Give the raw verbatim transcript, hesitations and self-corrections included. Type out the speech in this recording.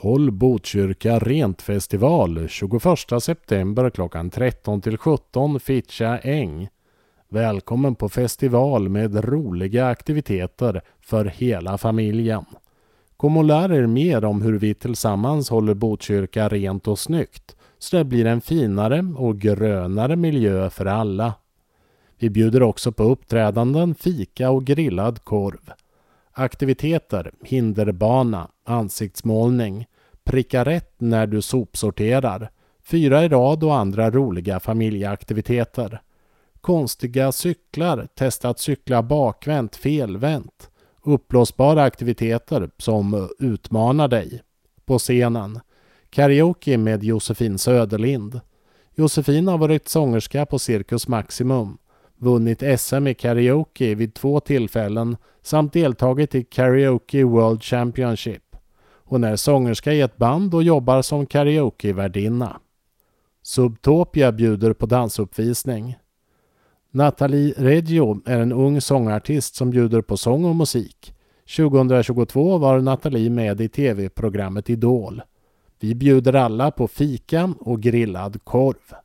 Håll Botkyrka rent festival tjugoförsta september klockan tretton till sjutton Fittja äng. Välkommen på festival med roliga aktiviteter för hela familjen. Kom och lär er mer om hur vi tillsammans håller Botkyrka rent och snyggt så det blir en finare och grönare miljö för alla. Vi bjuder också på uppträdanden, fika och grillad korv. Aktiviteter, hinderbana, ansiktsmålning, pricka rätt när du sopsorterar, fyra i rad och andra roliga familjeaktiviteter. Konstiga cyklar, testa att cykla bakvänt, felvänt. Uppblåsbara aktiviteter som utmanar dig. På scenen, karaoke med Josefin Söderlind. Josefin har varit sångerska på Cirkus Maximum, vunnit S M i karaoke vid två tillfällen samt deltagit i Karaoke World Championship. Hon är sångerska i ett band och jobbar som karaokevärdinna. Subtopia bjuder på dansuppvisning. Nathalie Reggio är en ung sångartist som bjuder på sång och musik. tjugohundratjugotvå var Nathalie med i tv-programmet Idol. Vi bjuder alla på fika och grillad korv.